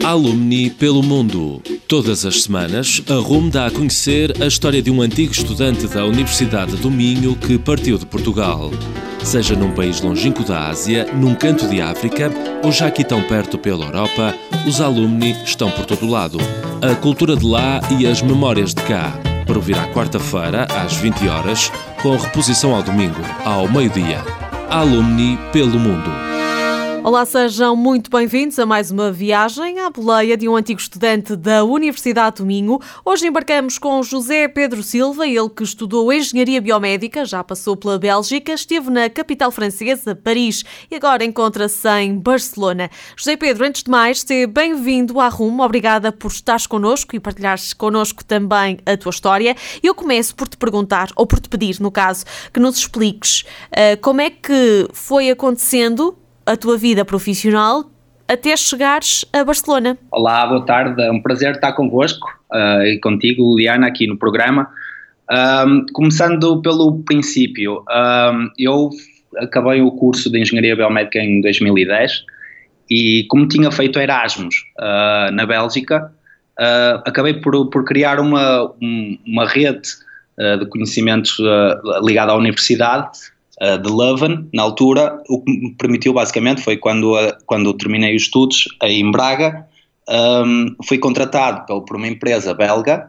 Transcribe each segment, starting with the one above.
Alumni pelo mundo. Todas as semanas, a RUM dá a conhecer a história de um antigo estudante da Universidade do Minho que partiu de Portugal. Seja num país longínquo da Ásia, num canto de África ou já aqui tão perto pela Europa, os alumni estão por todo lado. A cultura de lá e as memórias de cá. Para ouvir à quarta-feira, às 20 horas, com reposição ao domingo, ao meio-dia. Alumni pelo mundo. Olá, sejam muito bem-vindos a mais uma viagem à boleia de um antigo estudante da Universidade do Minho. Hoje embarcamos com José Pedro Silva, ele que estudou Engenharia Biomédica, já passou pela Bélgica, esteve na capital francesa, Paris, e agora encontra-se em Barcelona. José Pedro, antes de mais, seja bem-vindo à RUM, obrigada por estares connosco e partilhares connosco também a tua história. Eu começo por te perguntar, ou por te pedir, no caso, que nos expliques como é que foi acontecendo a tua vida profissional até chegares a Barcelona. Olá, boa tarde, é um prazer estar convosco e contigo, Liana, aqui no programa. Começando pelo princípio, eu acabei o curso de Engenharia Biomédica em 2010 e como tinha feito Erasmus na Bélgica, acabei por criar uma rede de conhecimentos ligada à universidade de Leuven, na altura. O que me permitiu basicamente foi quando terminei os estudos em Braga, fui contratado por uma empresa belga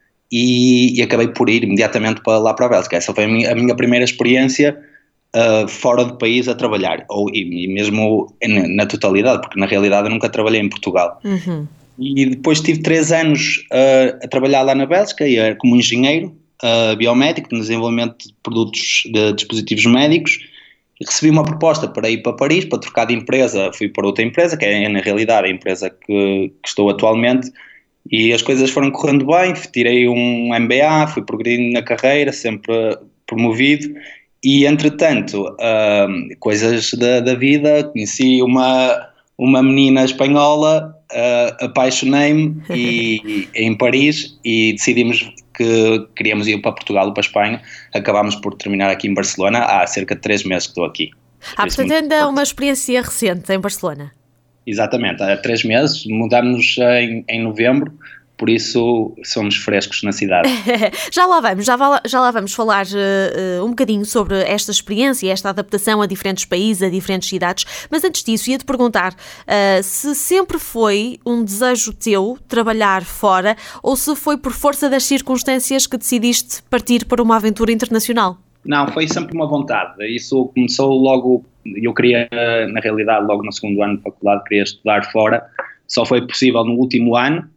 e acabei por ir imediatamente lá para a Bélgica. Essa foi a minha primeira experiência fora do país a trabalhar, e mesmo na totalidade, porque na realidade eu nunca trabalhei em Portugal. E depois tive 3 anos a trabalhar lá na Bélgica como engenheiro biomédico, no desenvolvimento de produtos de dispositivos médicos, e recebi uma proposta para ir para Paris, para trocar de empresa. Fui para outra empresa, que é na realidade a empresa que estou atualmente, e as coisas foram correndo bem. Tirei um MBA, fui progredindo na carreira, sempre promovido, e entretanto, coisas da vida, conheci uma menina espanhola, apaixonei-me em Paris e decidimos que queríamos ir para Portugal ou para a Espanha. Acabámos por terminar aqui em Barcelona. Há cerca de 3 meses que estou aqui. Portanto ainda é uma experiência recente em Barcelona. Exatamente, há 3 meses, mudámos em novembro, por isso somos frescos na cidade. Já lá vamos falar um bocadinho sobre esta experiência, esta adaptação a diferentes países, a diferentes cidades, mas antes disso ia-te perguntar se sempre foi um desejo teu trabalhar fora ou se foi por força das circunstâncias que decidiste partir para uma aventura internacional. Não, foi sempre uma vontade. Isso começou logo, eu queria, na realidade, logo no segundo ano de faculdade, queria estudar fora. Só foi possível no último ano.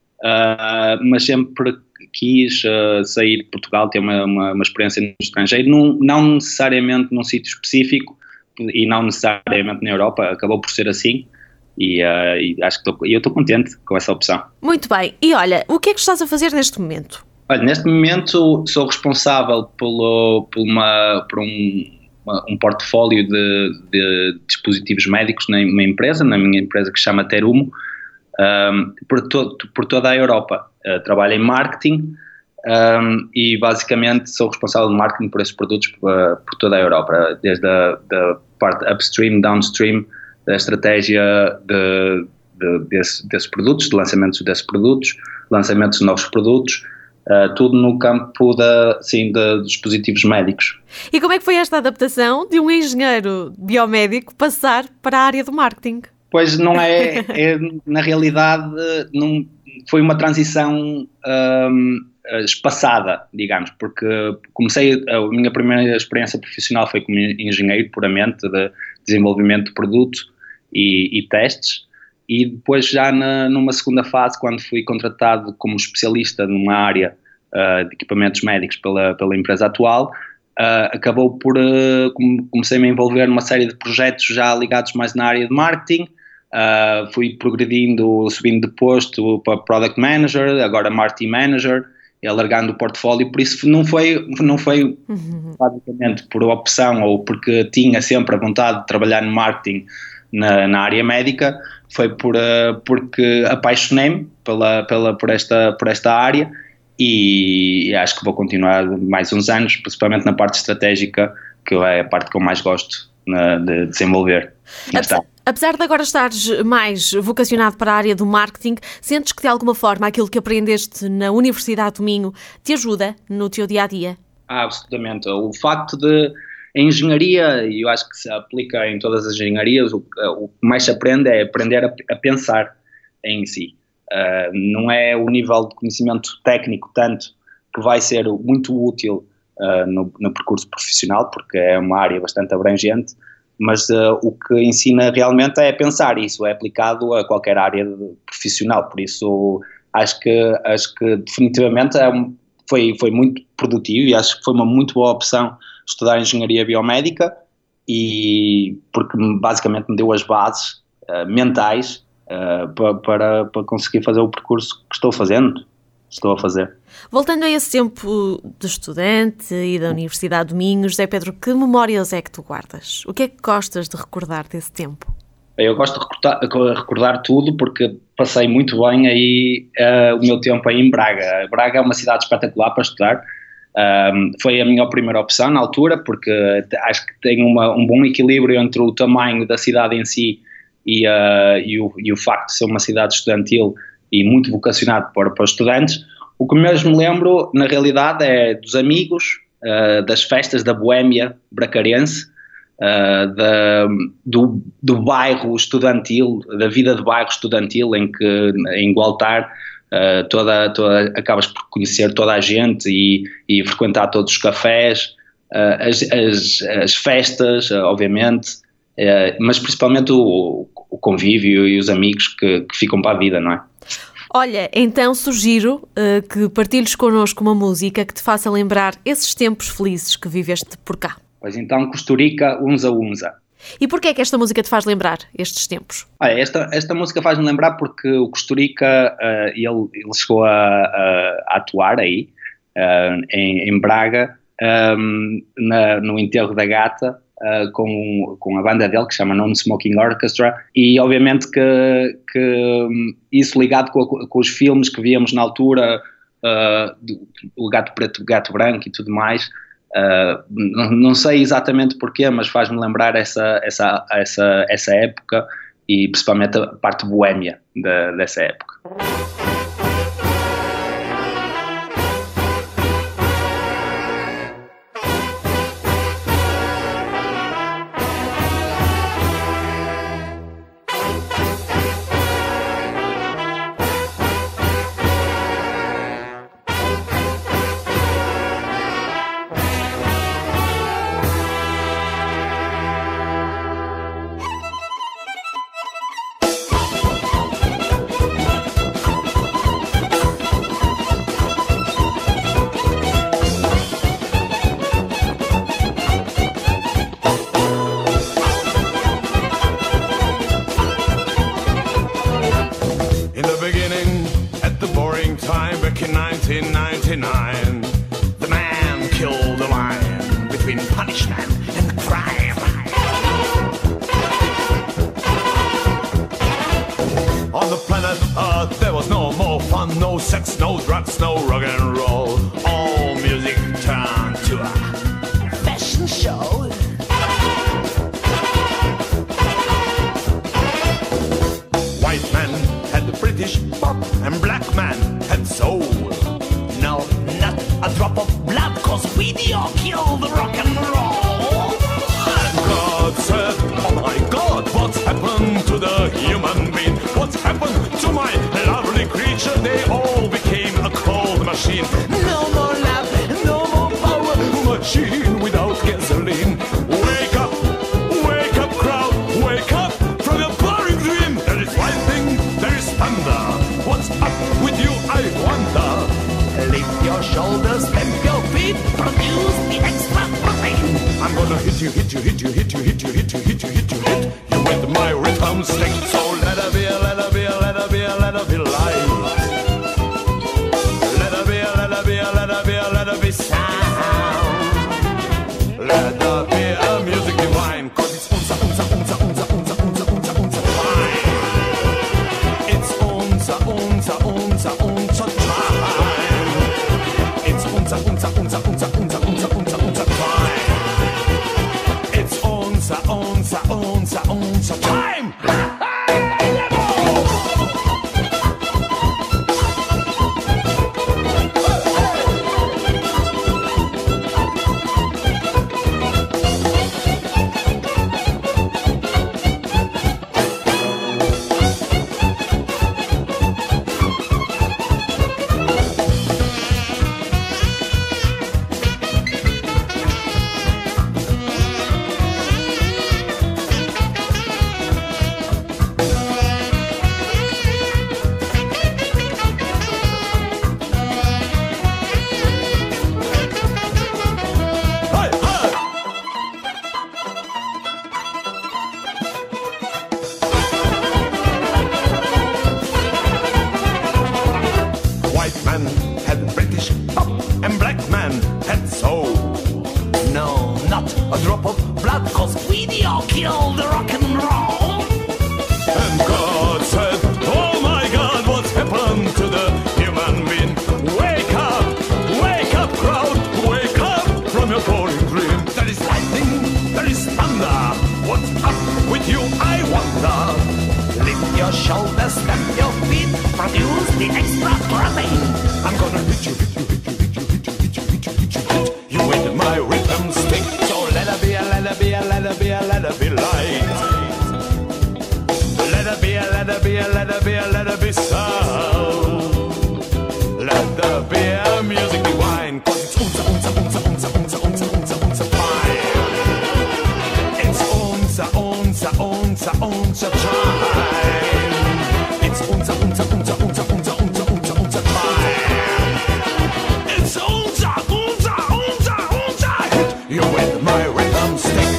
Mas sempre quis sair de Portugal, ter uma experiência no estrangeiro, não necessariamente num sítio específico e não necessariamente na Europa. Acabou por ser assim e acho que eu estou contente com essa opção. Muito bem, e olha, o que é que estás a fazer neste momento? Olha, neste momento sou responsável por um portfólio de dispositivos médicos na minha empresa que se chama Terumo. Por toda a Europa. Trabalho em marketing e basicamente sou responsável de marketing por esses produtos por toda a Europa, desde a parte upstream, downstream, da estratégia desses produtos, de lançamentos desses produtos, lançamentos de novos produtos, tudo no campo de dispositivos médicos. E como é que foi esta adaptação de um engenheiro biomédico passar para a área do marketing? Pois não na realidade não, foi uma transição espaçada, digamos, porque a minha primeira experiência profissional foi como engenheiro puramente de desenvolvimento de produto e testes, e depois já numa segunda fase, quando fui contratado como especialista numa área de equipamentos médicos pela empresa atual, acabou por comecei-me a envolver numa série de projetos já ligados mais na área de marketing. Fui progredindo, subindo de posto para Product Manager, agora Marketing Manager, e alargando o portfólio. Por isso não foi basicamente por opção ou porque tinha sempre a vontade de trabalhar no marketing na área médica, foi porque apaixonei-me por esta área, e acho que vou continuar mais uns anos, principalmente na parte estratégica, que é a parte que eu mais gosto de desenvolver. Apesar de agora estares mais vocacionado para a área do marketing, sentes que de alguma forma aquilo que aprendeste na Universidade do Minho te ajuda no teu dia-a-dia? Absolutamente. O facto de a engenharia, e eu acho que se aplica em todas as engenharias, o que mais se aprende é aprender a pensar em si. Não é o nível de conhecimento técnico tanto que vai ser muito útil no percurso profissional, porque é uma área bastante abrangente, mas o que ensina realmente é pensar. Isso é aplicado a qualquer área profissional, por isso acho que definitivamente foi muito produtivo e acho que foi uma muito boa opção estudar engenharia biomédica, e porque basicamente me deu as bases mentais para conseguir fazer o percurso que estou a fazer. Voltando a esse tempo de estudante e da Universidade do Minho, José Pedro, que memórias é que tu guardas? O que é que gostas de recordar desse tempo? Eu gosto de recordar tudo, porque passei muito bem aí o meu tempo aí em Braga. Braga é uma cidade espetacular para estudar. Foi a minha primeira opção na altura, porque acho que tem um bom equilíbrio entre o tamanho da cidade em si e o facto de ser uma cidade estudantil e muito vocacionado para os estudantes. O que mesmo me lembro, na realidade, é dos amigos, das festas da boémia bracarense, do bairro estudantil, da vida de bairro estudantil, em que em Gualtar acabas por conhecer toda a gente e frequentar todos os cafés, as festas, obviamente, mas principalmente o convívio e os amigos que ficam para a vida, não é? Olha, então sugiro que partilhes connosco uma música que te faça lembrar esses tempos felizes que viveste por cá. Pois então, Costurica, Unza Unza. E porquê é que esta música te faz lembrar estes tempos? Esta música faz-me lembrar porque o Costurica, ele chegou a atuar aí, em Braga, no enterro da gata, com a banda dele, que se chama Non Smoking Orchestra, e obviamente que isso ligado com os filmes que víamos na altura, o Gato Preto, o Gato Branco e tudo mais. Não sei exatamente porquê, mas faz-me lembrar essa época, e principalmente a parte boémia dessa época. The man killed the lion between punishment and crime. On the planet Earth there was no more fun, no sex, no drugs, no rock and roll. All music turned to a fashion show. White man had the British pop and black man had soul. No, not a drop of blood, cause video killed the rock and roll. And God said, oh my God, what's happened to the human being? What's happened to my lovely creature? They all became a cold machine. No more love, no more power, machine without gasoline. Wake up crowd, wake up from your boring dream. There is lightning, there is thunder. What's up with you, I wonder? Lift your shoulders, stamp your feet, produce the extra protein. I'm gonna hit you with my rhythm stick. So let her be, let her be, let her be, let her be live. Let her be, let her be, let her be, let her be sound. Let her be a music divine, cause it's unza time. It's unza time. It's unza time. It's shoulders, step your feet, produce the extra protein. I'm gonna hit you with my rhythm stick. So let it be a, let it be a, let it be a, let it be light. Let it be a, let it be a, let it be a, let it be sound. Let there be a music divine, 'cause it's unser fine. It's unser time. It's unser time. It's unser. You with my rhythm stick.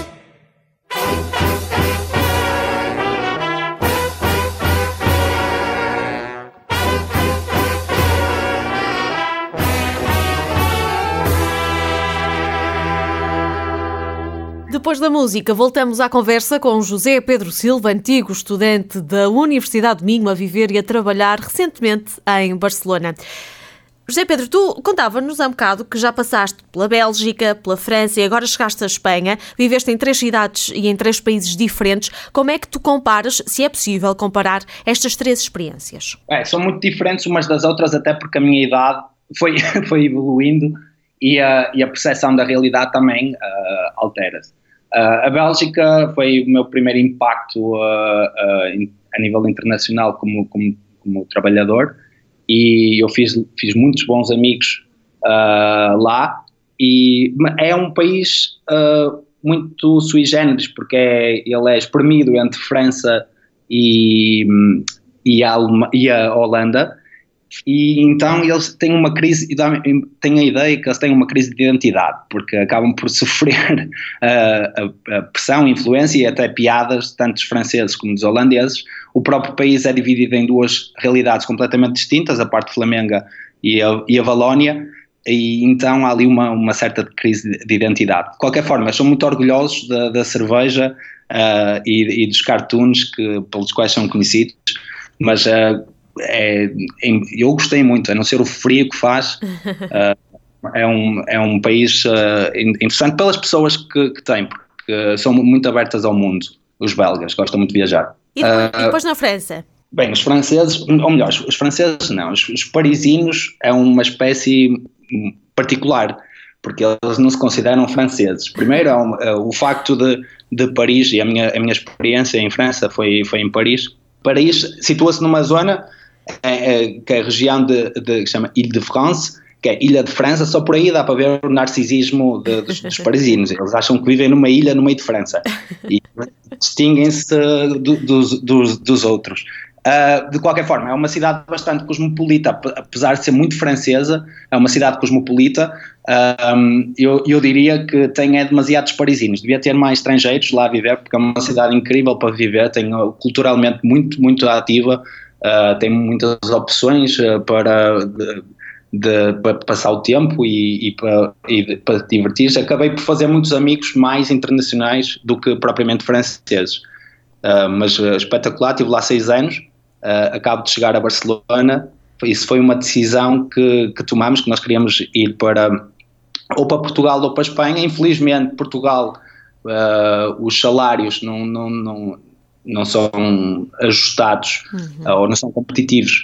Depois da música, voltamos à conversa com José Pedro Silva, antigo estudante da Universidade do Minho, a viver e a trabalhar recentemente em Barcelona. José Pedro, tu contava-nos há um bocado que já passaste pela Bélgica, pela França e agora chegaste à Espanha, viveste em 3 cidades e em 3 países diferentes. Como é que tu comparas, se é possível comparar, estas 3 experiências? São muito diferentes umas das outras, até porque a minha idade foi evoluindo e a percepção da realidade também altera-se. A Bélgica foi o meu primeiro impacto a nível internacional como trabalhador, e eu fiz muitos bons amigos lá, e é um país muito sui generis, porque ele é espremido entre França e a Holanda, e então eles têm uma crise, têm a ideia que eles têm uma crise de identidade, porque acabam por sofrer a pressão, influência e até piadas, tanto dos franceses como dos holandeses. O próprio país é dividido em 2 realidades completamente distintas, a parte flamenga e a Valónia, e então há ali uma certa crise de identidade. De qualquer forma, são muito orgulhosos da cerveja e dos cartoons pelos quais são conhecidos, mas eu gostei muito, a não ser o frio que faz. É um país interessante pelas pessoas que tem, porque são muito abertas ao mundo. Os belgas gostam muito de viajar. E depois na França? Bem, os franceses, ou melhor, os franceses não, os parisinos é uma espécie particular, porque eles não se consideram franceses. Primeiro, o facto de Paris, e a minha experiência em França foi em Paris. Paris situa-se numa zona que é a região que se chama Île-de-France, que é Ilha de França. Só por aí dá para ver o narcisismo dos parisinos. Eles acham que vivem numa ilha no meio de França e distinguem-se dos outros. De qualquer forma, é uma cidade bastante cosmopolita, apesar de ser muito francesa, é uma cidade cosmopolita. Eu diria que tem demasiados parisinos, devia ter mais estrangeiros lá a viver, porque é uma cidade incrível para viver, tem culturalmente muito, muito ativa, tem muitas opções para passar o tempo e para divertir-se. Acabei por fazer muitos amigos mais internacionais do que propriamente franceses, mas espetacular, estive lá 6 anos. Acabo de chegar a Barcelona. Isso foi uma decisão que tomamos, que nós queríamos ir ou para Portugal ou para a Espanha. Infelizmente Portugal, os salários não são ajustados, ou não são competitivos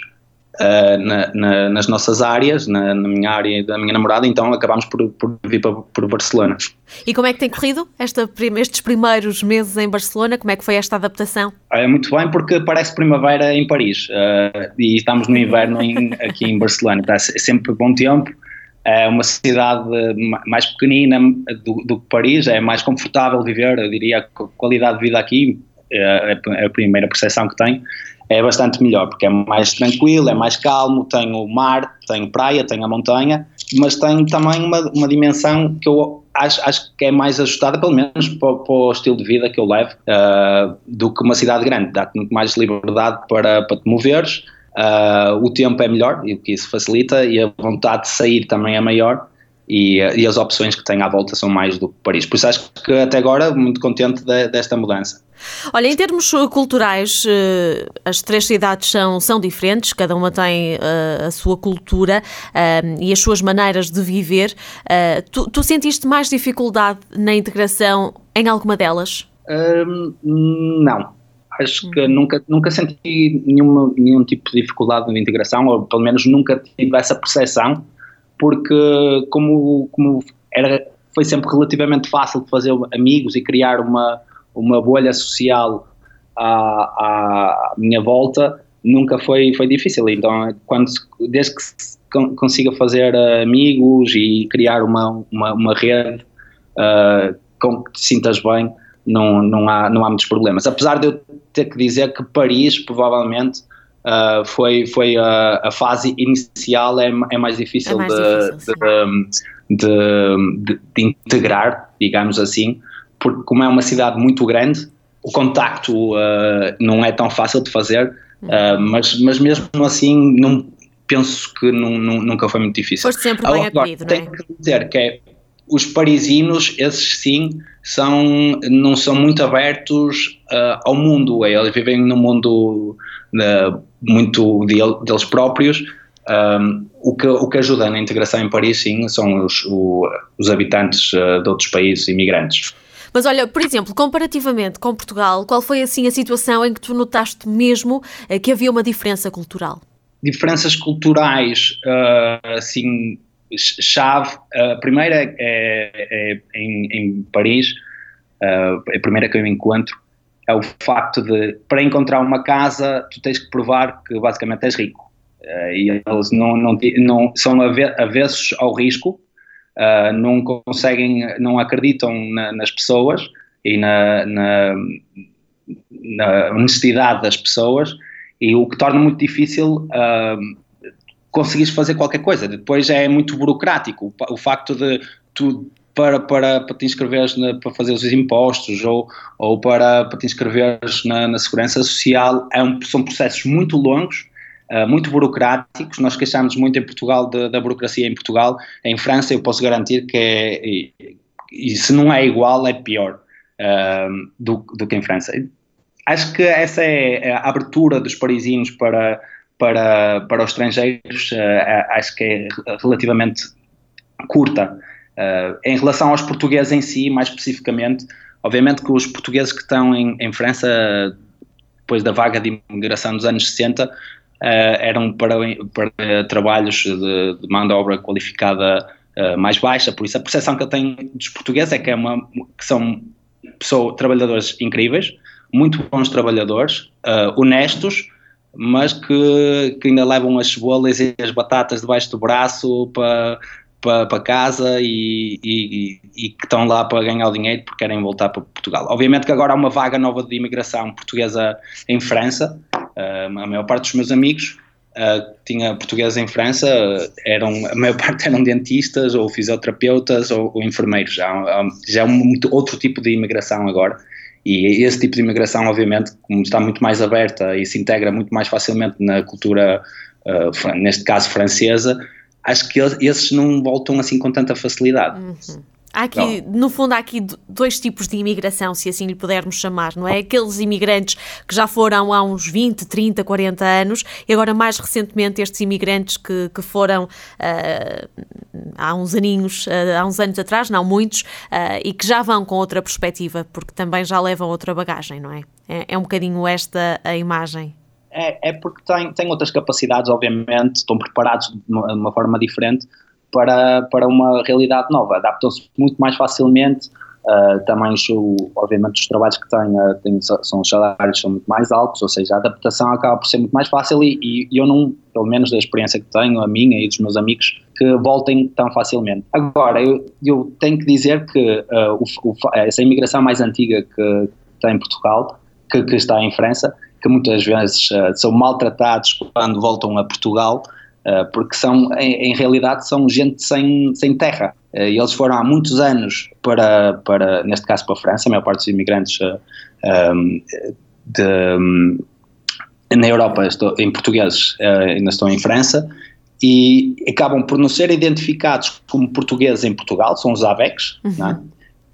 nas nossas áreas, na minha área e da minha namorada, então acabámos por vir para Barcelona. E como é que tem corrido estes primeiros meses em Barcelona? Como é que foi esta adaptação? É muito bem, porque parece primavera em Paris, e estamos no inverno aqui em Barcelona. É sempre bom tempo, é uma cidade mais pequenina do que Paris, é mais confortável viver, eu diria que a qualidade de vida aqui, é a primeira percepção que tenho, é bastante melhor, porque é mais tranquilo, é mais calmo, tem o mar, tem praia, tem a montanha, mas tem também uma dimensão que eu acho que é mais ajustada, pelo menos para o estilo de vida que eu levo, do que uma cidade grande. Dá-te muito mais liberdade para te moveres, o tempo é melhor, e o que isso facilita, e a vontade de sair também é maior, e as opções que tem à volta são mais do que Paris. Por isso acho que até agora muito contente desta mudança. Olha, em termos culturais, as 3 cidades são diferentes, cada uma tem a sua cultura e as suas maneiras de viver. Tu sentiste mais dificuldade na integração em alguma delas? Não. Acho que nunca senti nenhum tipo de dificuldade de integração, ou pelo menos nunca tive essa percepção, porque como foi sempre relativamente fácil de fazer amigos e criar uma bolha social à minha volta, nunca foi difícil. Então, desde que consiga fazer amigos e criar uma rede com que te sintas bem, não há muitos problemas. Apesar de eu ter que dizer que Paris, provavelmente, foi a fase inicial, é mais difícil, de integrar, digamos assim, porque como é uma cidade muito grande, o contacto não é tão fácil de fazer, mas mesmo assim penso que nunca foi muito difícil. Foste sempre bem acolhido, não é? Tenho que dizer que os parisinos, esses sim, não são muito abertos ao mundo. Eles vivem num mundo muito deles próprios. O que ajuda na integração em Paris, sim, são os habitantes de outros países, imigrantes. Mas olha, por exemplo, comparativamente com Portugal, qual foi assim a situação em que tu notaste mesmo que havia uma diferença cultural? Diferenças culturais, assim, chave. A primeira é em Paris, a primeira que eu encontro é o facto de, para encontrar uma casa, tu tens que provar que basicamente és rico. E eles não são avessos ao risco, não acreditam nas pessoas e na honestidade das pessoas, e o que torna muito difícil conseguires fazer qualquer coisa. Depois é muito burocrático o facto de tu, para te inscreveres para fazer os impostos ou para te inscreveres na segurança social, são processos muito longos, muito burocráticos. Nós queixamos muito em Portugal da burocracia em Portugal. Em França eu posso garantir que e se não é igual, é pior do que em França. Acho que essa é a abertura dos parisinos para os estrangeiros, acho que é relativamente curta. Em relação aos portugueses em si, mais especificamente, obviamente que os portugueses que estão em França, depois da vaga de imigração dos anos 60, eram para trabalhos de mão de obra qualificada mais baixa. Por isso a percepção que eu tenho dos portugueses é que são trabalhadores incríveis, muito bons trabalhadores, honestos, mas que ainda levam as cebolas e as batatas debaixo do braço para casa e que estão lá para ganhar o dinheiro porque querem voltar para Portugal. Obviamente que agora há uma vaga nova de imigração portuguesa em França. A maior parte dos meus amigos tinha portugueses em França, a maior parte eram dentistas ou fisioterapeutas ou enfermeiros. Já é outro tipo de imigração agora. E esse tipo de imigração, obviamente, como está muito mais aberta e se integra muito mais facilmente na cultura, neste caso francesa, acho que esses não voltam assim com tanta facilidade. Uhum. No fundo, há aqui dois tipos de imigração, se assim lhe pudermos chamar, não é? Aqueles imigrantes que já foram há uns 20, 30, 40 anos e agora mais recentemente estes imigrantes que foram há uns anos atrás, não muitos, e que já vão com outra perspectiva, porque também já levam outra bagagem, não é? É um bocadinho esta a imagem. É porque têm outras capacidades, obviamente, estão preparados de uma forma diferente para uma realidade nova, adaptam-se muito mais facilmente. Também, obviamente, os trabalhos que têm são os salários são muito mais altos, ou seja, a adaptação acaba por ser muito mais fácil e eu não, pelo menos da experiência que tenho, a minha e dos meus amigos, que voltem tão facilmente. Agora, eu tenho que dizer que essa imigração mais antiga que tem em Portugal, que está em França, que muitas vezes são maltratados quando voltam a Portugal, porque em realidade são gente sem terra. Eles foram há muitos anos neste caso para a França, a maior parte dos imigrantes na Europa, em portugueses, ainda estão em França, e acabam por não ser identificados como portugueses em Portugal, são os AVECs, não é?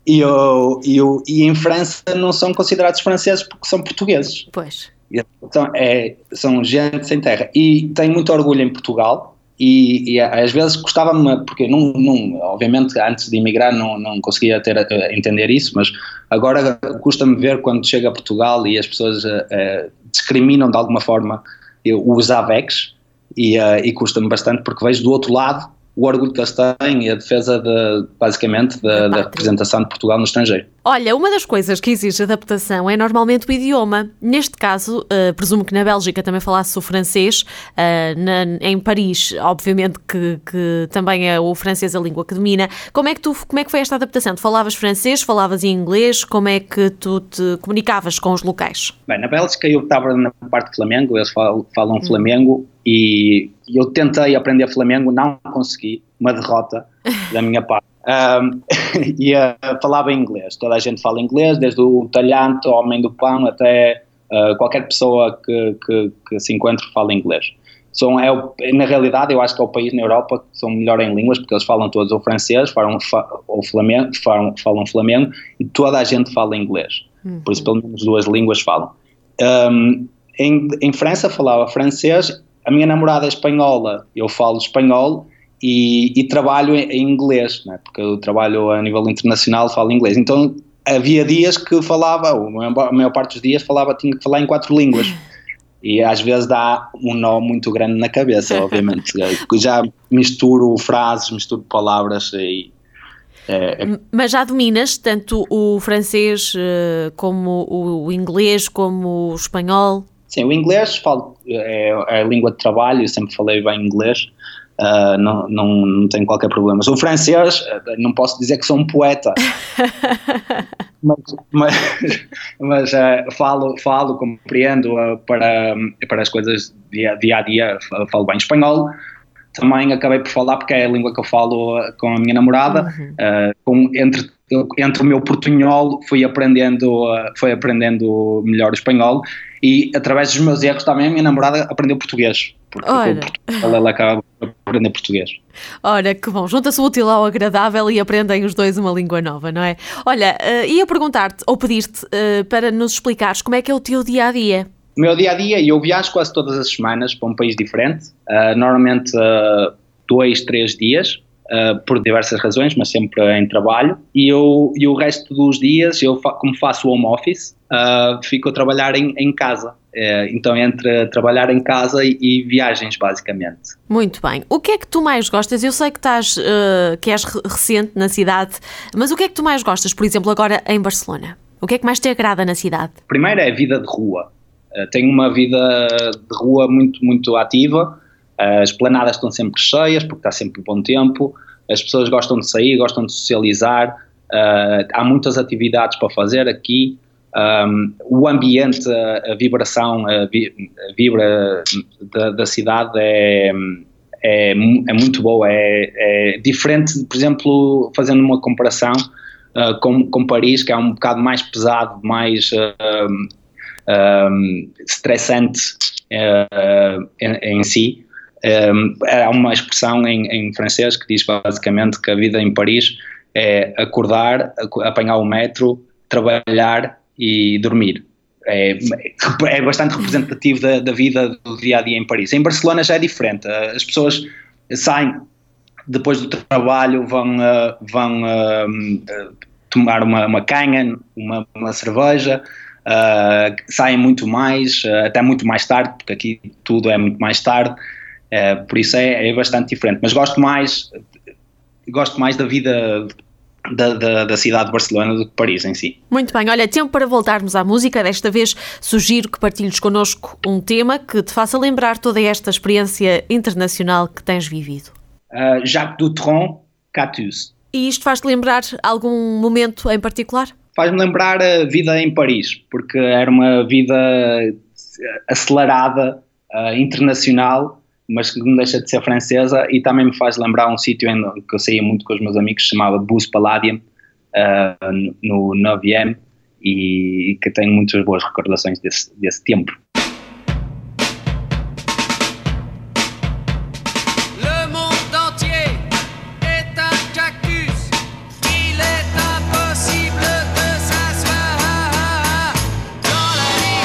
E em França não são considerados franceses porque são portugueses. Pois. Então, são gente sem terra e têm muito orgulho em Portugal e às vezes custava-me, porque obviamente antes de emigrar não conseguia entender isso, mas agora custa-me ver quando chego a Portugal e as pessoas discriminam de alguma forma os AVECs, e custa-me bastante porque vejo do outro lado o orgulho que eles têm e a defesa basicamente da representação de Portugal no estrangeiro. Olha, uma das coisas que exige adaptação é normalmente o idioma. Neste caso, presumo que na Bélgica também falasse o francês, em Paris, obviamente que também é o francês a língua que domina. Como é que foi esta adaptação? Tu falavas francês, falavas inglês, como é que tu te comunicavas com os locais? Bem, na Bélgica eu estava na parte de Flamengo, eles falam Flamengo, e eu tentei aprender Flamengo, não consegui, uma derrota da minha parte. Falava inglês, toda a gente fala inglês, desde o talhante, o homem do pão, até qualquer pessoa que se encontre fala inglês. Na realidade, eu acho que é o país na Europa que são melhor em línguas, porque eles falam todos o francês, falam Flamengo, e toda a gente fala inglês. Por isso, pelo menos 2 línguas falam. Em França falava francês, a minha namorada é espanhola, eu falo espanhol, e trabalho em inglês, né? Porque eu trabalho a nível internacional, falo inglês. Então havia dias que falava, a maior parte dos dias tinha que falar em 4 línguas. E às vezes dá um nó muito grande na cabeça, obviamente. Já misturo frases, misturo palavras e... Mas já dominas tanto o francês como o inglês, como o espanhol? Sim, o inglês é a língua de trabalho, eu sempre falei bem inglês. Não tenho qualquer problema. O francês, não posso dizer que sou um poeta, mas falo, compreendo para as coisas dia a dia, falo bem espanhol. Também acabei por falar porque é a língua que eu falo com a minha namorada. Entre o meu portunhol fui aprendendo melhor o espanhol, e através dos meus erros também a minha namorada aprendeu português, porque ela acaba por aprender português. Ora, que bom, junta-se o útil ao agradável e aprendem os dois uma língua nova, não é? Olha, ia perguntar-te ou pedir-te para nos explicares como é que é o teu dia-a-dia. O meu dia-a-dia, eu viajo quase todas as semanas para um país diferente, normalmente 2-3 dias, por diversas razões, mas sempre em trabalho, e o resto dos dias, como faço home office, fico a trabalhar em casa. Então entre trabalhar em casa e viagens, basicamente. Muito bem. O que é que tu mais gostas? Eu sei que és recente na cidade, mas o que é que tu mais gostas, por exemplo, agora em Barcelona? O que é que mais te agrada na cidade? Primeiro é a vida de rua. Tenho uma vida de rua muito, muito ativa. As esplanadas estão sempre cheias, porque está sempre bom tempo. As pessoas gostam de sair, gostam de socializar. Há muitas atividades para fazer aqui. O ambiente, a vibração, vibra da cidade é muito boa. É diferente, por exemplo, fazendo uma comparação com Paris, que é um bocado mais pesado, mais estressante em si. Há uma expressão em francês que diz basicamente que a vida em Paris é acordar, apanhar o metro, trabalhar e dormir. É bastante representativo da vida do dia-a-dia em Paris. Em Barcelona já é diferente. As pessoas saem depois do trabalho, vão tomar uma canha, uma cerveja, saem muito mais, até muito mais tarde, porque aqui tudo é muito mais tarde. Por isso é bastante diferente, mas gosto mais da vida da cidade de Barcelona do que Paris em si. Muito bem, olha, tempo para voltarmos à música. Desta vez sugiro que partilhes connosco um tema que te faça lembrar toda esta experiência internacional que tens vivido. Jacques Dutronc, Cactus. E isto faz-te lembrar algum momento em particular? Faz-me lembrar a vida em Paris, porque era uma vida acelerada, internacional, mas que não deixa de ser francesa, e também me faz lembrar um sítio que eu saía muito com os meus amigos, que se chamava Bus Palladium, no 9e, e que tenho muitas boas recordações desse tempo.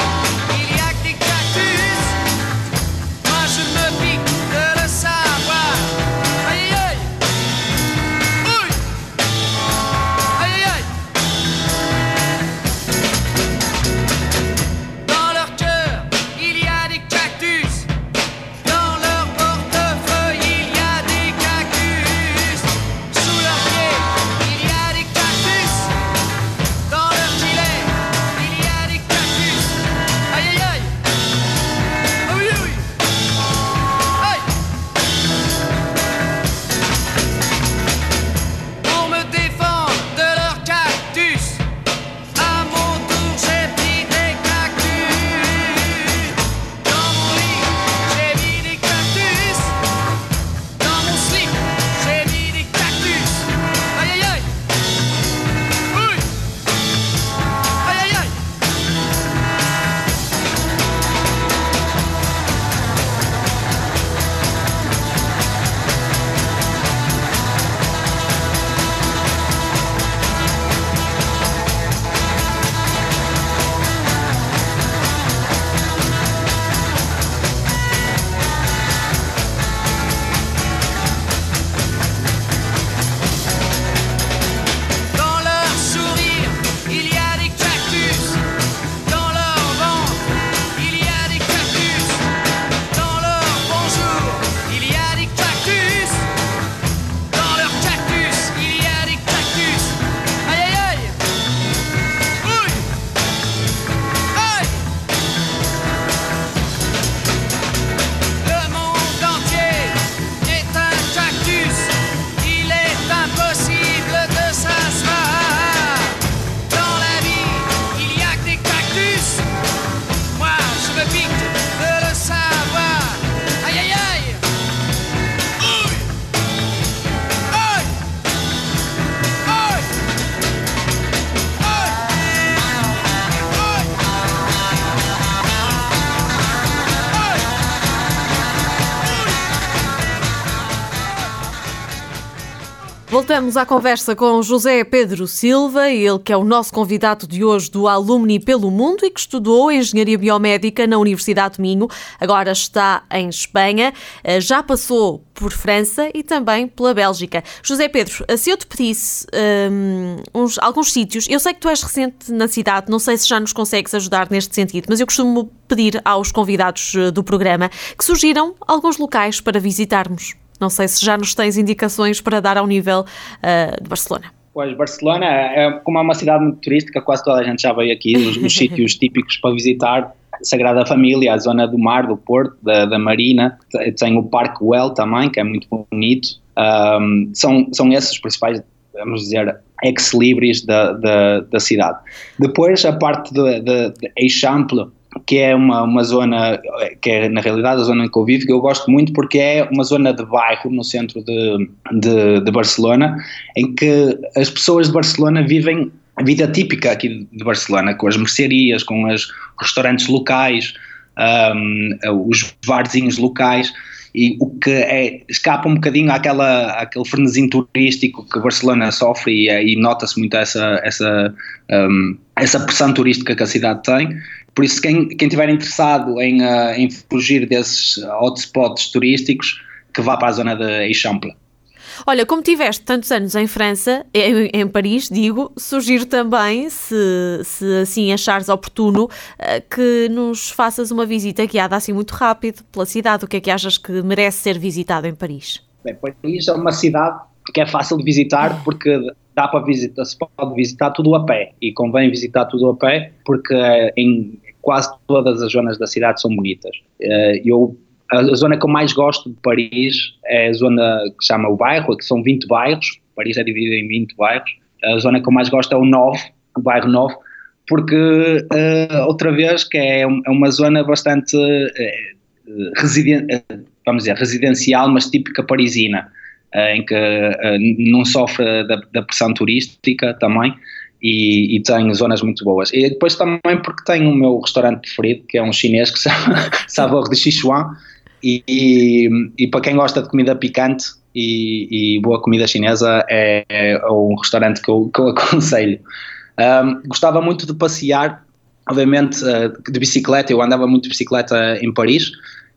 Moi je me pique de le savoir. Voltamos à conversa com José Pedro Silva, ele que é o nosso convidado de hoje do Alumni pelo Mundo e que estudou Engenharia Biomédica na Universidade do Minho, agora está em Espanha, já passou por França e também pela Bélgica. José Pedro, se eu te pedisse alguns sítios, eu sei que tu és recente na cidade, não sei se já nos consegues ajudar neste sentido, mas eu costumo pedir aos convidados do programa que sugiram alguns locais para visitarmos. Não sei se já nos tens indicações para dar ao nível de Barcelona. Pois, Barcelona, como é uma cidade muito turística, quase toda a gente já veio aqui, os sítios típicos para visitar, Sagrada Família, a zona do mar, do Porto, da Marina, tem o Parque Güell também, que é muito bonito, são esses os principais, vamos dizer, ex-libris da cidade. Depois a parte de Eixample, que é uma zona, que é na realidade a zona em que eu vivo, que eu gosto muito porque é uma zona de bairro no centro de Barcelona, em que as pessoas de Barcelona vivem a vida típica aqui de Barcelona, com as mercearias, com os restaurantes locais, os barzinhos locais, e o que escapa um bocadinho àquele frenesim turístico que Barcelona sofre e nota-se muito essa pressão turística que a cidade tem. Por isso, quem estiver interessado em fugir desses hotspots turísticos, que vá para a zona de Eixample. Olha, como tiveste tantos anos em França, em Paris, digo, sugiro também, se assim achares oportuno, que nos faças uma visita guiada assim muito rápido pela cidade. O que é que achas que merece ser visitado em Paris? Bem, Paris é uma cidade que é fácil de visitar porque se pode visitar tudo a pé, e convém visitar tudo a pé porque em quase todas as zonas da cidade são bonitas. A zona que eu mais gosto de Paris é a zona que se chama o bairro, que são 20 bairros, Paris é dividido em 20 bairros. A zona que eu mais gosto é o bairro 9, porque, outra vez, que é uma zona bastante residencial, mas típica parisina, em que não sofre da pressão turística também, e tem zonas muito boas. E depois também porque tem o meu restaurante preferido, que é um chinês que se chama Sabor de Sichuan, e para quem gosta de comida picante e boa comida chinesa, é um restaurante que eu aconselho. Gostava muito de passear, obviamente, de bicicleta. Eu andava muito de bicicleta em Paris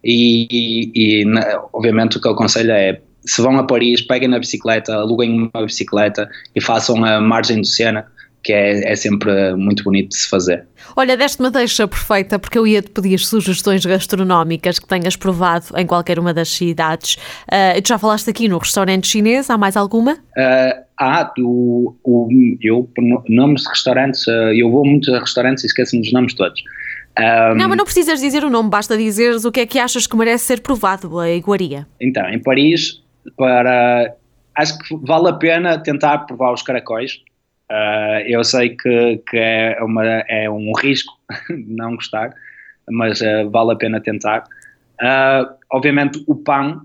obviamente o que eu aconselho é, se vão a Paris, peguem na bicicleta, aluguem uma bicicleta e façam a margem do Sena, que é sempre muito bonito de se fazer. Olha, deste-me a deixa perfeita, porque eu ia-te pedir sugestões gastronómicas que tenhas provado em qualquer uma das cidades. Tu já falaste aqui no restaurante chinês, há mais alguma? Eu, por nomes de restaurantes, eu vou muito a restaurantes e esqueço-me dos nomes todos. Não, mas não precisas dizer o nome, basta dizeres o que é que achas que merece ser provado, a iguaria. Então, em Paris, acho que vale a pena tentar provar os caracóis. Eu sei que é um risco não gostar, mas vale a pena tentar. Obviamente o pão,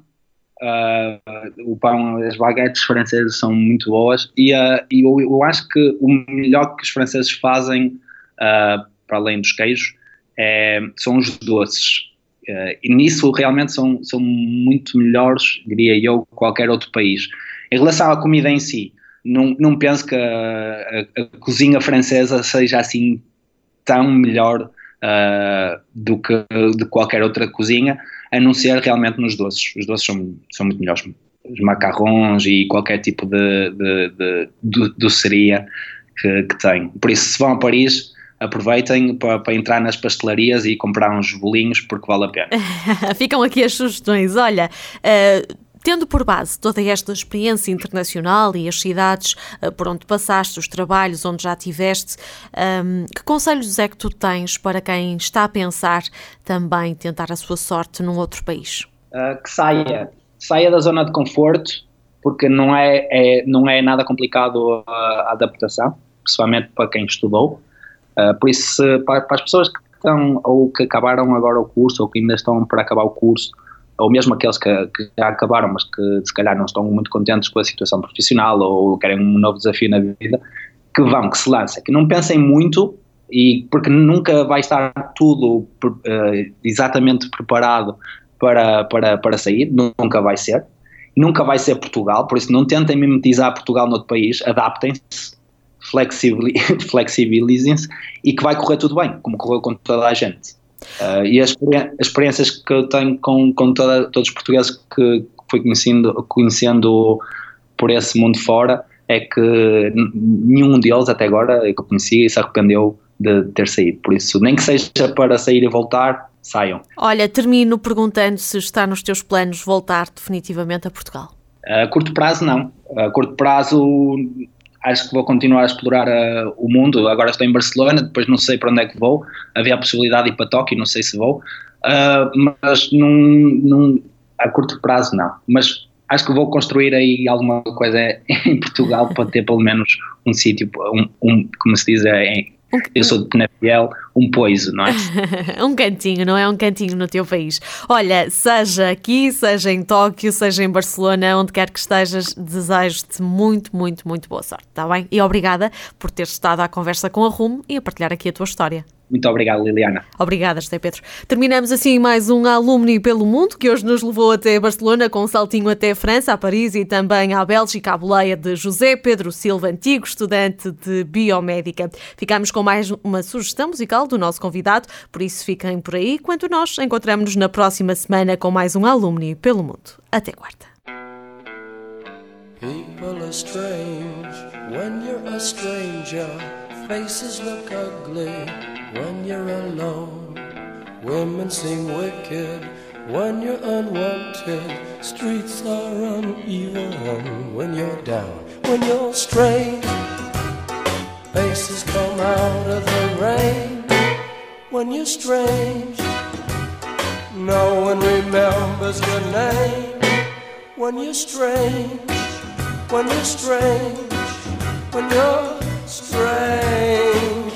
as baguetes francesas são muito boas, e eu acho que o melhor que os franceses fazem, para além dos queijos, são os doces. E nisso realmente são muito melhores, diria eu, que qualquer outro país. Em relação à comida em si, não penso que a cozinha francesa seja assim tão melhor do que de qualquer outra cozinha, a não ser realmente nos doces. Os doces são muito melhores. Os macarrons e qualquer tipo de doceria que tem. Por isso, se vão a Paris, aproveitem para entrar nas pastelarias e comprar uns bolinhos, porque vale a pena. Ficam aqui as sugestões. Olha, tendo por base toda esta experiência internacional e as cidades por onde passaste, os trabalhos onde já tiveste, que conselhos é que tu tens para quem está a pensar também tentar a sua sorte num outro país? Que saia da zona de conforto, porque não é nada complicado a adaptação, principalmente para quem estudou. Por isso, para as pessoas que estão ou que acabaram agora o curso ou que ainda estão para acabar o curso, ou mesmo aqueles que já acabaram, mas que se calhar não estão muito contentes com a situação profissional ou querem um novo desafio na vida, que se lancem, que não pensem muito, porque nunca vai estar tudo exatamente preparado para sair, nunca vai ser, nunca vai ser Portugal, por isso não tentem mimetizar Portugal noutro país, adaptem-se, flexibilizem-se e que vai correr tudo bem, como correu com toda a gente. E as experiências que eu tenho com todos os portugueses que fui conhecendo por esse mundo fora, é que nenhum deles até agora que eu conhecia se arrependeu de ter saído. Por isso, nem que seja para sair e voltar, saiam. Olha, termino perguntando se está nos teus planos voltar definitivamente a Portugal. A curto prazo, não. A curto prazo, acho que vou continuar a explorar o mundo. Agora estou em Barcelona, depois não sei para onde é que vou. Havia a possibilidade de ir para Tóquio, não sei se vou. Mas a curto prazo, não. Mas acho que vou construir aí alguma coisa em Portugal para ter pelo menos um sítio, como se diz, eu sou de Penafiel, um poiso, não é? Um cantinho, não é? Um cantinho no teu país. Olha, seja aqui, seja em Tóquio, seja em Barcelona, onde quer que estejas, desejo-te muito, muito, muito boa sorte, está bem? E obrigada por teres estado à conversa com a RUM e a partilhar aqui a tua história. Muito obrigado, Liliana. Obrigada, José Pedro. Terminamos assim mais um Alumni pelo Mundo, que hoje nos levou até Barcelona, com um saltinho até a França, a Paris e também à Bélgica, à boleia de José Pedro Silva, antigo estudante de Biomédica. Ficamos com mais uma sugestão musical do nosso convidado, por isso fiquem por aí, quanto nós encontramos-nos na próxima semana com mais um Alumni pelo Mundo. Até quarta. People are strange when you're a stranger. Faces look ugly when you're alone. Women seem wicked when you're unwanted. Streets are uneven when you're down. When you're strange, faces come out of the rain. When you're strange, no one remembers your name. When you're strange, when you're strange, when you're strange.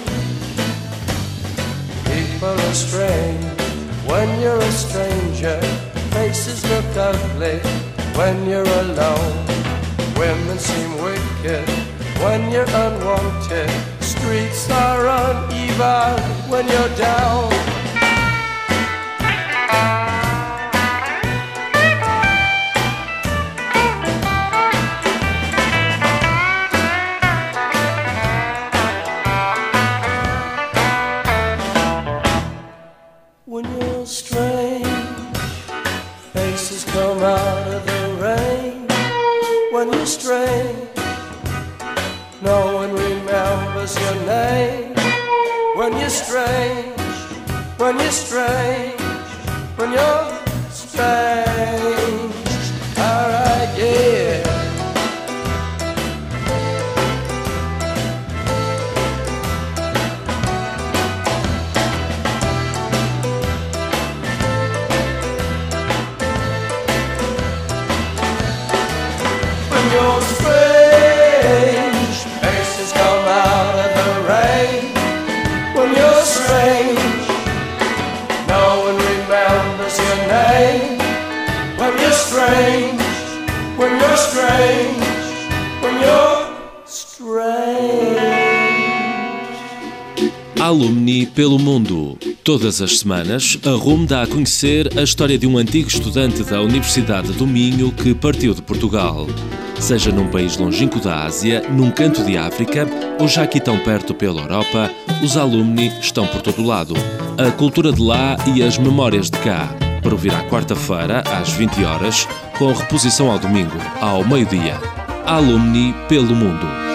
People are strange when you're a stranger. Faces look ugly when you're alone. Women seem wicked when you're unwanted. Streets are uneven when you're down. When you're strange, faces come out of the rain. When you're strange, no one remembers your name. When you're strange, when you're strange, when you're strange. Alright, yeah. When you're strange, faces come out of the rain. When you're strange, no one remembers your name. When you're strange, when you're strange, when you're strange. Alumni pelo Mundo. Todas as semanas, a RUM dá a conhecer a história de um antigo estudante da Universidade do Minho que partiu de Portugal. Seja num país longínquo da Ásia, num canto de África ou já aqui tão perto pela Europa, os alumni estão por todo lado. A cultura de lá e as memórias de cá. Para ouvir à quarta-feira, às 20 horas, com reposição ao domingo, ao meio-dia. Alumni pelo Mundo.